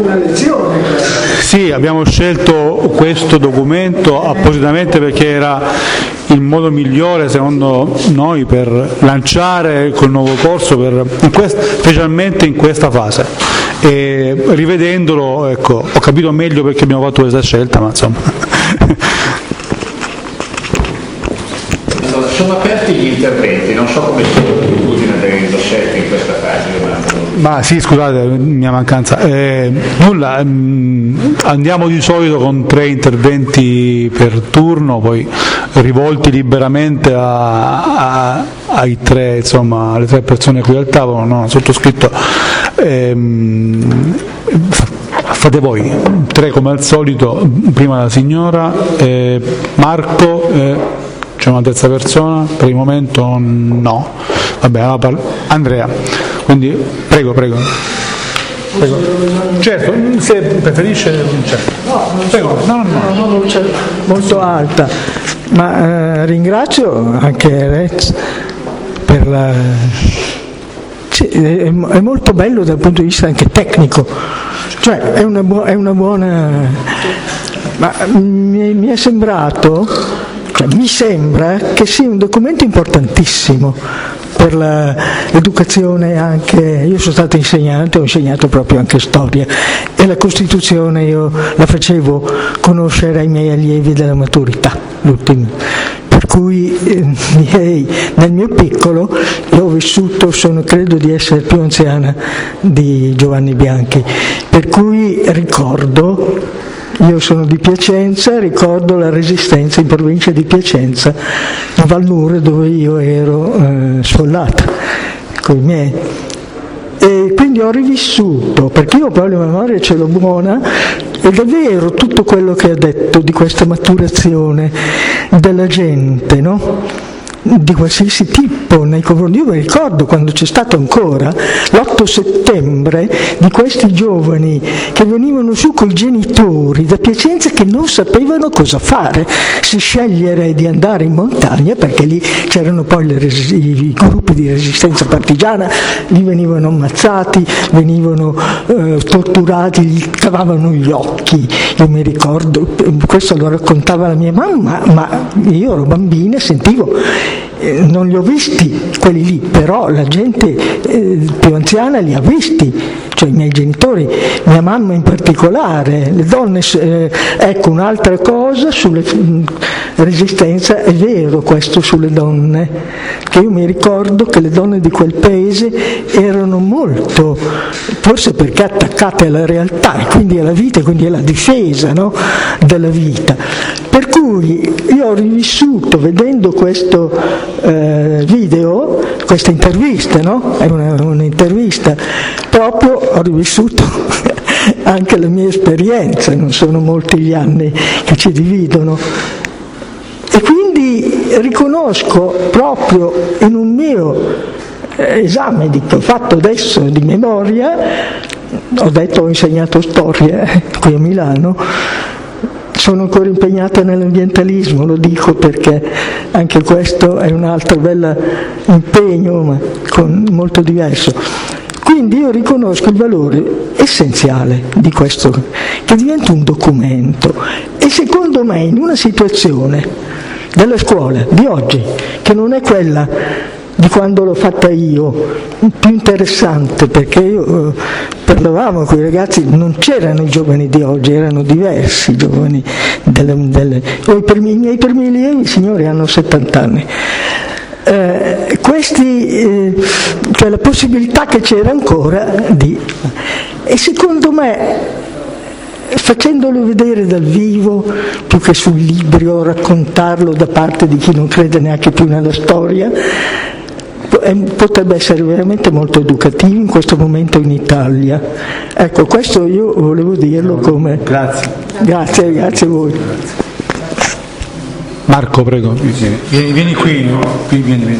Una lezione. Sì, abbiamo scelto questo documento appositamente perché era il modo migliore secondo noi per lanciare quel nuovo corso, specialmente in questa fase. E rivedendolo, ecco, ho capito meglio perché abbiamo fatto questa scelta, ma insomma. Allora, sono aperti gli interventi, non so come sia l'abitudine dei docenti in questa fase. Ma sì, scusate, mia mancanza. Nulla, andiamo di solito con 3 interventi per turno, poi rivolti liberamente ai 3, insomma, alle 3 persone qui al tavolo, no, sottoscritto. Fate voi, 3 come al solito, prima la signora, Marco, c'è una terza persona, per il momento no, vabbè, Andrea, quindi prego. Certo, se preferisce, certo. No, luce molto alta, ma ringrazio anche Rez per la... Sì, è molto bello dal punto di vista anche tecnico, cioè è una buona... Ma mi è sembrato, cioè mi sembra che sia un documento importantissimo per l'educazione anche. Io sono stato insegnante, ho insegnato proprio anche storia e la Costituzione io la facevo conoscere ai miei allievi della maturità, l'ultimo. Per cui nel mio piccolo io ho vissuto, credo di essere più anziana di Giovanni Bianchi, per cui ricordo, io sono di Piacenza, ricordo la resistenza in provincia di Piacenza, a Valnure, dove io ero sfollata con i miei. E quindi ho rivissuto, perché io poi la memoria ce l'ho buona, ed è vero tutto quello che ha detto di questa maturazione della gente, no? Di qualsiasi tipo nei confronti. Io mi ricordo quando c'è stato ancora l'8 settembre di questi giovani che venivano su coi genitori da Piacenza che non sapevano cosa fare, se scegliere di andare in montagna, perché lì c'erano poi i gruppi di resistenza partigiana, lì venivano ammazzati, venivano torturati, gli cavavano gli occhi. Io mi ricordo, questo lo raccontava la mia mamma, ma io ero bambina e sentivo. Non li ho visti quelli lì, però la gente più anziana li ha visti, cioè i miei genitori, mia mamma in particolare, le donne. Ecco, un'altra cosa sulle resistenza, è vero questo sulle donne, che io mi ricordo che le donne di quel paese erano molto, forse perché attaccate alla realtà e quindi alla vita e quindi alla difesa, no, della vita. Per cui io ho rivissuto, vedendo questo video, questa intervista, no? È un'intervista, proprio ho rivissuto anche la mia esperienza, non sono molti gli anni che ci dividono, e quindi riconosco proprio in un mio esame che ho fatto adesso di memoria, ho insegnato storia qui a Milano. Sono ancora impegnata nell'ambientalismo, lo dico perché anche questo è un altro bel impegno, ma molto diverso. Quindi io riconosco il valore essenziale di questo, che diventa un documento, e secondo me in una situazione della scuola di oggi, che non è quella di quando l'ho fatta io, più interessante, perché io parlavamo con i ragazzi, non c'erano i giovani di oggi, erano diversi i giovani i miei primi allievi, signori, hanno 70 anni. Cioè la possibilità che c'era ancora e secondo me, facendolo vedere dal vivo più che sul libro, raccontarlo da parte di chi non crede neanche più nella storia, potrebbe essere veramente molto educativo in questo momento in Italia. Ecco, questo io volevo dirlo come... Grazie a voi. Marco, prego. Vieni qui. Vieni.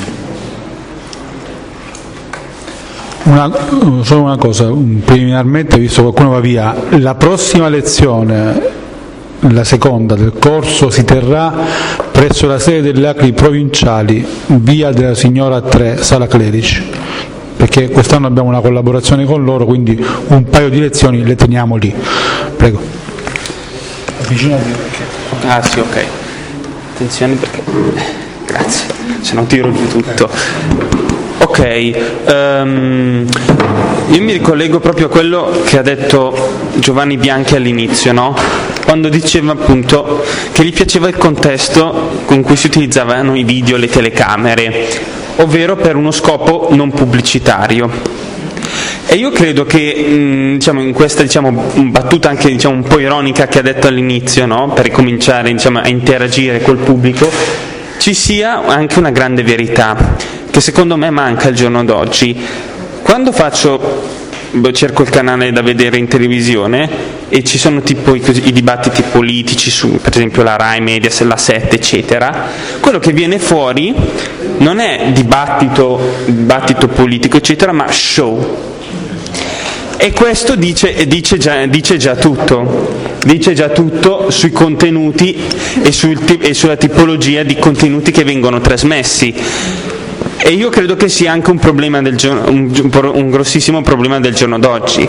Solo una cosa, preliminarmente, visto che qualcuno va via, la prossima lezione, la seconda del corso, si terrà presso la sede delle ACLI provinciali, via della Signora 3, Sala Clerici. perché quest'anno abbiamo una collaborazione con loro, quindi un paio di lezioni le teniamo lì. Prego. Avvicinati. Ah sì, ok. Attenzione perché... Grazie, se no tiro giù tutto. Ok, io mi ricollego proprio a quello che ha detto Giovanni Bianchi all'inizio, no? Quando diceva appunto che gli piaceva il contesto con cui si utilizzavano i video e le telecamere, ovvero per uno scopo non pubblicitario. E io credo che in questa battuta anche un po' ironica che ha detto all'inizio, no? Per ricominciare a interagire col pubblico, ci sia anche una grande verità che secondo me manca al giorno d'oggi. Quando cerco il canale da vedere in televisione e ci sono tipo i dibattiti politici su, per esempio, la Rai, Mediaset, la 7, eccetera, quello che viene fuori non è dibattito politico, eccetera, ma show. E questo dice già tutto sui contenuti e sulla tipologia di contenuti che vengono trasmessi. E io credo che sia anche un grossissimo problema del giorno d'oggi.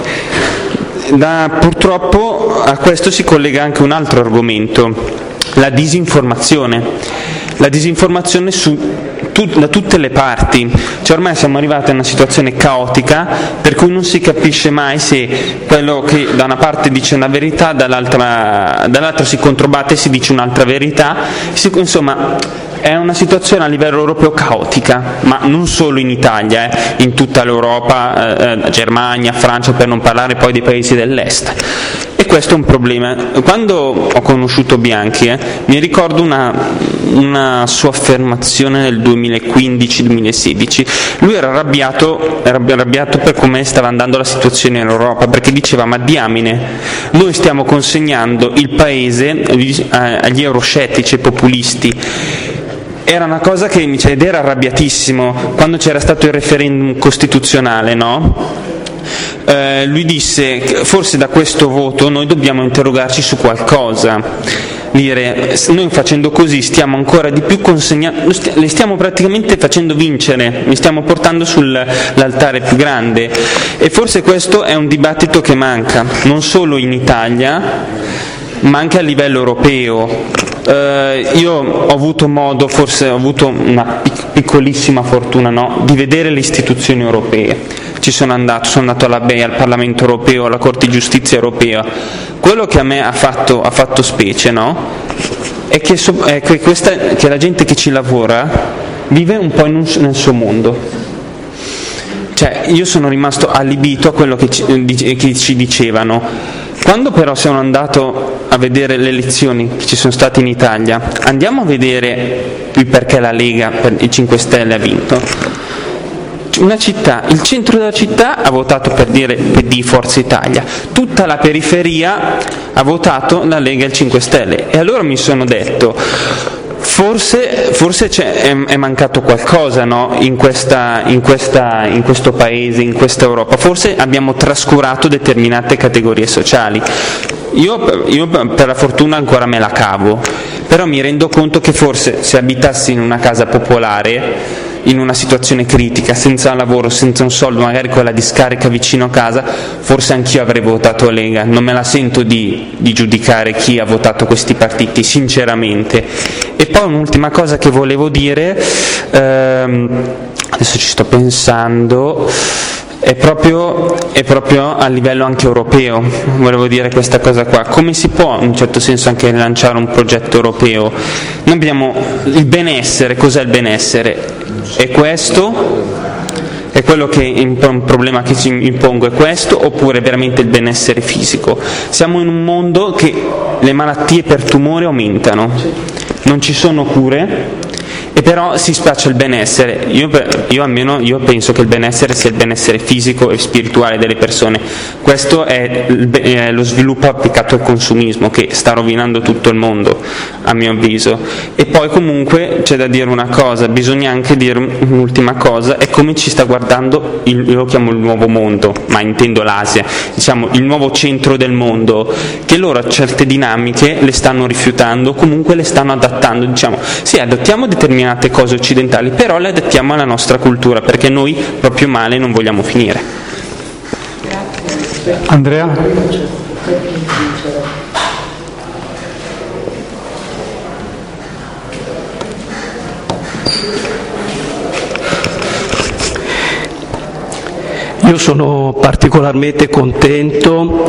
Purtroppo a questo si collega anche un altro argomento, la disinformazione. La disinformazione da tutte le parti. Ormai siamo arrivati a una situazione caotica per cui non si capisce mai se quello che da una parte dice una verità, dall'altra si controbatte e si dice un'altra verità. Insomma, è una situazione a livello europeo caotica, ma non solo in Italia, in tutta l'Europa, Germania, Francia, per non parlare poi dei paesi dell'est. E questo è un problema. Quando ho conosciuto Bianchi, mi ricordo una sua affermazione nel 2015-2016. Lui era arrabbiato per come stava andando la situazione in Europa, perché diceva: ma diamine, noi stiamo consegnando il paese agli euroscettici e populisti. Era una cosa che ed era arrabbiatissimo quando c'era stato il referendum costituzionale, no? Lui disse: forse da questo voto noi dobbiamo interrogarci su qualcosa, dire noi facendo così stiamo ancora di più consegnando, le stiamo praticamente facendo vincere, li stiamo portando sull'altare più grande. E forse questo è un dibattito che manca non solo in Italia ma anche a livello europeo. Io ho avuto una piccolissima fortuna, no? Di vedere le istituzioni europee. Sono andato alla BEI, al Parlamento europeo, alla Corte di Giustizia europea. Quello che a me ha fatto specie, no? È che la gente che ci lavora vive un po' nel suo mondo. Cioè, io sono rimasto allibito a quello che ci dicevano. Quando però sono andato a vedere le elezioni che ci sono state in Italia, andiamo a vedere il perché la Lega, per i 5 Stelle, ha vinto. Il centro della città ha votato per dire PD, Forza Italia, tutta la periferia ha votato la Lega e il 5 Stelle. E allora mi sono detto: forse è mancato qualcosa, no? in questo paese, in questa Europa. Forse abbiamo trascurato determinate categorie sociali. Io per la fortuna ancora me la cavo, però mi rendo conto che forse se abitassi in una casa popolare, in una situazione critica, senza lavoro, senza un soldo, magari con la discarica vicino a casa, forse anch'io avrei votato Lega. Non me la sento di giudicare chi ha votato questi partiti, sinceramente. E poi un'ultima cosa che volevo dire, adesso ci sto pensando, è proprio a livello anche europeo. Volevo dire questa cosa qua: come si può in un certo senso anche lanciare un progetto europeo? Noi abbiamo il benessere. Cos'è il benessere? È questo? È quello che è un problema che ci impongo, è questo, oppure veramente il benessere fisico? Siamo in un mondo che le malattie per tumore aumentano, non ci sono cure, e però si spaccia il benessere. Io penso che il benessere sia il benessere fisico e spirituale delle persone. Questo è lo sviluppo applicato al consumismo che sta rovinando tutto il mondo, a mio avviso. E poi comunque c'è da dire una cosa, bisogna anche dire un'ultima cosa: è come ci sta guardando io lo chiamo il nuovo mondo, ma intendo l'Asia, il nuovo centro del mondo, che loro certe dinamiche le stanno rifiutando, comunque le stanno adattando. Sì, adottiamo determinate determinate cose occidentali, però le adattiamo alla nostra cultura, perché noi proprio male non vogliamo finire. Andrea? Io sono particolarmente contento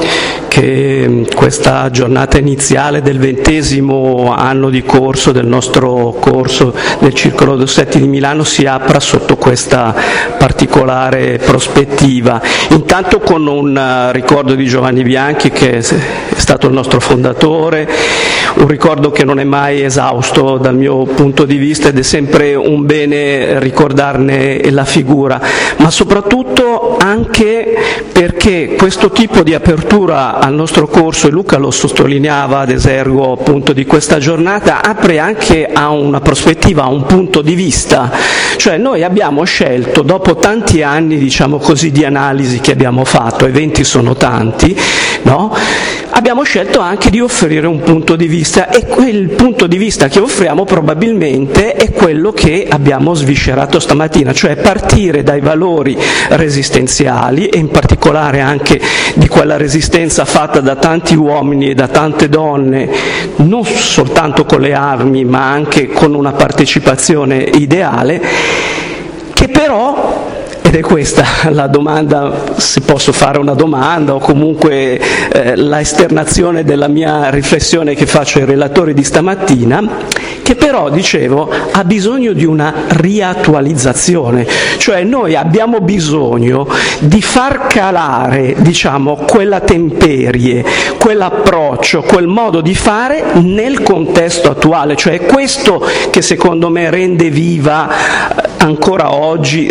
che questa giornata iniziale del 20° anno di corso del nostro corso del Circolo Dossetti di Milano si apra sotto questa particolare prospettiva. Intanto con un ricordo di Giovanni Bianchi, che è stato il nostro fondatore, un ricordo che non è mai esausto dal mio punto di vista ed è sempre un bene ricordarne la figura, ma soprattutto anche perché questo tipo di apertura al nostro corso, e Luca lo sottolineava ad esergo appunto di questa giornata, apre anche a una prospettiva, a un punto di vista. Cioè noi abbiamo scelto, dopo tanti anni diciamo così di analisi che abbiamo fatto, eventi sono tanti, no? Abbiamo scelto anche di offrire un punto di vista, e quel punto di vista che offriamo probabilmente è quello che abbiamo sviscerato stamattina, cioè partire dai valori resistenziali e in particolare anche di quella resistenza fatta da tanti uomini e da tante donne, non soltanto con le armi ma anche con una partecipazione ideale, che però, ed è questa la domanda, se posso fare una domanda o comunque la esternazione della mia riflessione che faccio ai relatori di stamattina, che però, dicevo, ha bisogno di una riattualizzazione, cioè noi abbiamo bisogno di far calare, diciamo, quella temperie, quell'approccio, quel modo di fare nel contesto attuale, cioè è questo che secondo me rende viva ancora oggi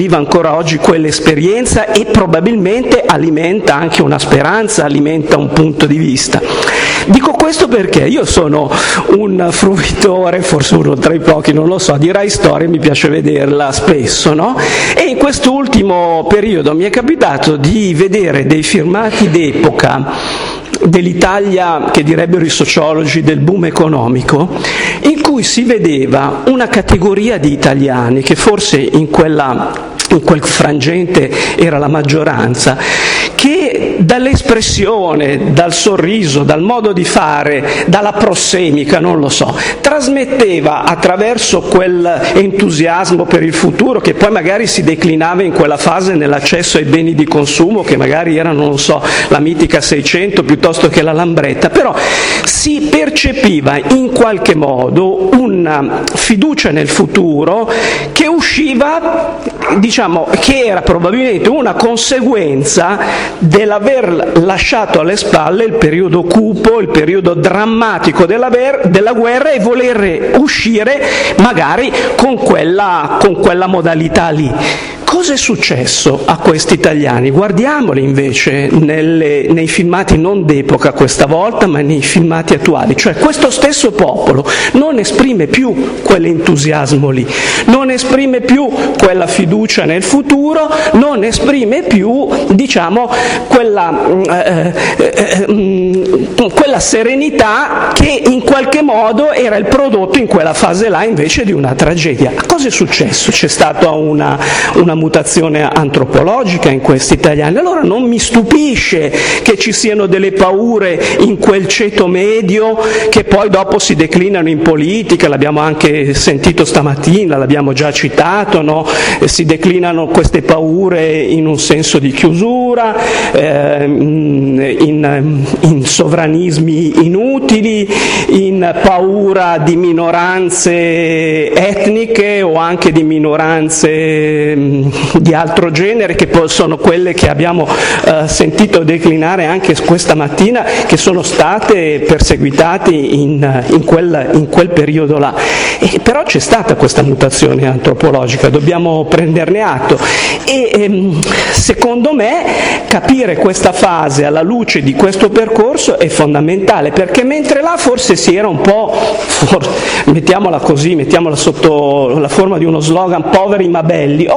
quell'esperienza e probabilmente alimenta anche una speranza, alimenta un punto di vista. Dico questo perché io sono un fruitore, forse uno tra i pochi, non lo so, di Rai Storia, mi piace vederla spesso, no? E in quest'ultimo periodo mi è capitato di vedere dei filmati d'epoca dell'Italia, che direbbero i sociologi, del boom economico, in cui si vedeva una categoria di italiani, che forse in quel frangente era la maggioranza, che dall'espressione, dal sorriso, dal modo di fare, dalla prossemica, non lo so, trasmetteva attraverso quell'entusiasmo per il futuro, che poi magari si declinava in quella fase nell'accesso ai beni di consumo, che magari erano, non so, la mitica 600 piuttosto che la Lambretta, però si percepiva in qualche modo una fiducia nel futuro che usciva, diciamo, che era probabilmente una conseguenza dell'aver lasciato alle spalle il periodo cupo, il periodo drammatico della guerra, e voler uscire magari con quella modalità lì. Cosa è successo a questi italiani? Guardiamoli invece nei filmati non d'epoca questa volta, ma nei filmati attuali. Cioè questo stesso popolo non esprime più quell'entusiasmo lì, non esprime più quella fiducia nel futuro, non esprime più, diciamo, quella serenità che in qualche modo era il prodotto in quella fase là invece di una tragedia. Cosa è successo? C'è stata una mutazione antropologica in questi italiani. Allora non mi stupisce che ci siano delle paure in quel ceto medio che poi dopo si declinano in politica, l'abbiamo anche sentito stamattina, l'abbiamo già citato, no? Si declinano queste paure in un senso di chiusura, in sovranismi inutili, in paura di minoranze etniche o anche di minoranze di altro genere, che sono quelle che abbiamo sentito declinare anche questa mattina, che sono state perseguitate in quel periodo là. Però c'è stata questa mutazione antropologica, dobbiamo prenderne atto, e secondo me capire questa fase alla luce di questo percorso è fondamentale, perché mentre là forse si era un po', mettiamola così, mettiamola sotto la forma di uno slogan, poveri ma belli, oggi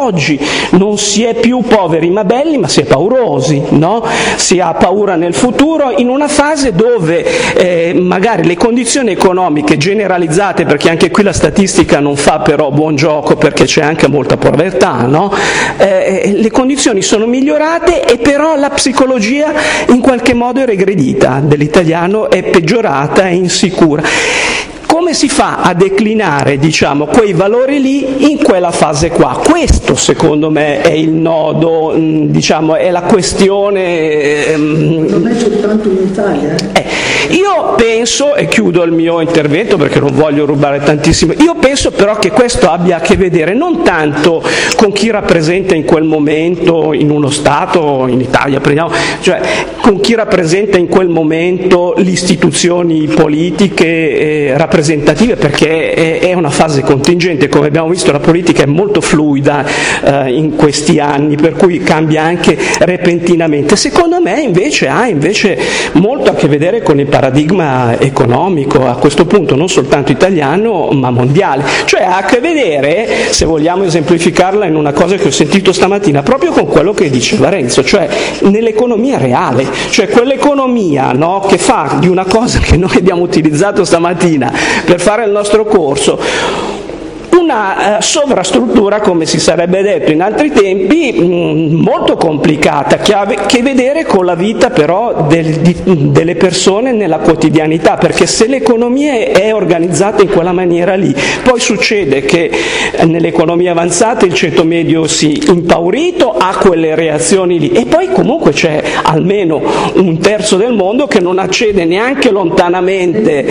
non si è più poveri ma belli, ma si è paurosi, no? Si ha paura nel futuro in una fase dove magari le condizioni economiche generalizzate, perché anche qui la statistica non fa però buon gioco perché c'è anche molta povertà, no? Le condizioni sono migliorate e però la psicologia in qualche modo è regredita dell'italiano, è peggiorata, è insicura. Come si fa a declinare, diciamo, quei valori lì in quella fase qua? Questo secondo me è il nodo, diciamo, è la questione. Non è soltanto in Italia. Io penso, e chiudo il mio intervento perché non voglio rubare tantissimo, io penso però che questo abbia a che vedere non tanto con chi rappresenta in quel momento in uno Stato, in Italia prendiamo, cioè con chi rappresenta in quel momento le istituzioni politiche rappresentative, perché è una fase contingente, come abbiamo visto la politica è molto fluida in questi anni, per cui cambia anche repentinamente. Secondo me invece ha molto a che vedere con il paradigma economico, a questo punto non soltanto italiano ma mondiale, cioè ha a che vedere, se vogliamo esemplificarla in una cosa che ho sentito stamattina, proprio con quello che diceva Renzo, cioè nell'economia reale, cioè quell'economia, no, che fa di una cosa che noi abbiamo utilizzato stamattina per fare il nostro corso una sovrastruttura, come si sarebbe detto in altri tempi, molto complicata, che ha a che vedere con la vita però delle persone nella quotidianità, perché se l'economia è organizzata in quella maniera lì, poi succede che nell'economia avanzata il ceto medio si impaurito, ha quelle reazioni lì, e poi comunque c'è almeno un terzo del mondo che non accede neanche lontanamente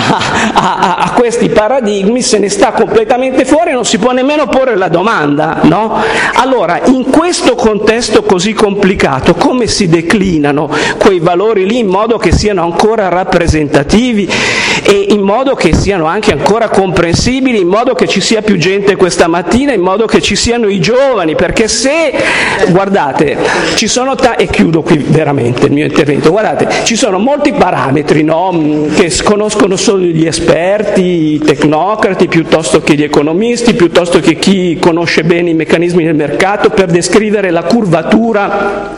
a questi paradigmi, se ne sta completamente fuori, non si può nemmeno porre la domanda, no? Allora, in questo contesto così complicato, come si declinano quei valori lì in modo che siano ancora rappresentativi e in modo che siano anche ancora comprensibili, in modo che ci sia più gente questa mattina, in modo che ci siano i giovani, perché se, guardate, ci sono e chiudo qui veramente il mio intervento, guardate, ci sono molti parametri, no, che conoscono solo gli esperti, i tecnocrati, piuttosto che gli economisti, piuttosto che chi conosce bene i meccanismi del mercato, per descrivere la curvatura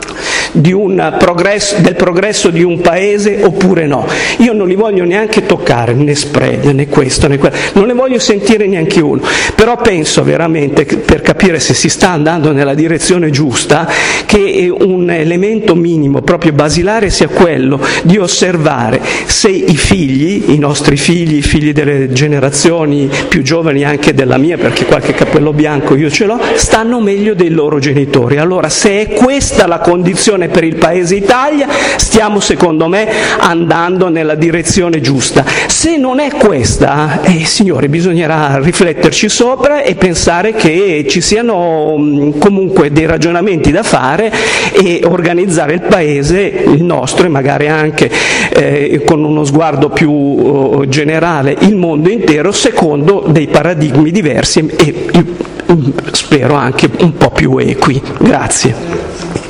del progresso di un paese oppure no. Io non li voglio neanche toccare, né spread, né questo, né quello, non ne voglio sentire neanche uno, però penso veramente che, per capire se si sta andando nella direzione giusta, che un elemento minimo, proprio basilare, sia quello di osservare se i nostri figli, i figli delle generazioni più giovani anche della mia, perché qualche capello bianco io ce l'ho, stanno meglio dei loro genitori. Allora, se è questa la condizione per il Paese Italia, stiamo secondo me andando nella direzione giusta. Se non è questa, signori, bisognerà rifletterci sopra e pensare che ci siano comunque dei ragionamenti da fare e organizzare il Paese, il nostro, e magari anche con uno sguardo più generale il mondo intero, secondo dei paradigmi diversi e spero anche un po' più equi. Grazie.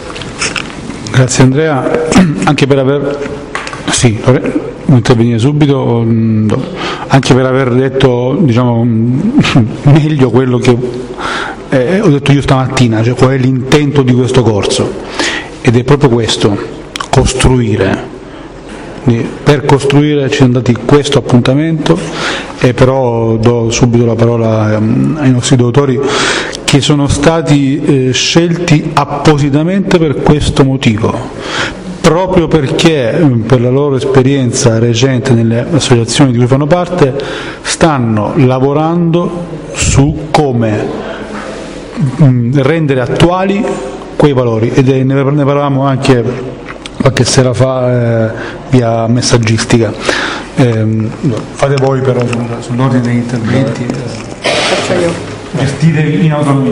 Grazie Andrea, anche per aver intervenire subito, anche per aver detto, diciamo, meglio quello che ho detto io stamattina, cioè qual è l'intento di questo corso, ed è proprio questo, costruire. Per costruire ci siamo dati questo appuntamento, e però do subito la parola ai nostri dottori, che sono stati scelti appositamente per questo motivo, proprio perché per la loro esperienza recente nelle associazioni di cui fanno parte stanno lavorando su come rendere attuali quei valori, ed ne parlavamo anche qualche sera fa via messaggistica. Fate voi però sull'ordine degli interventi. Gestite in autonomia.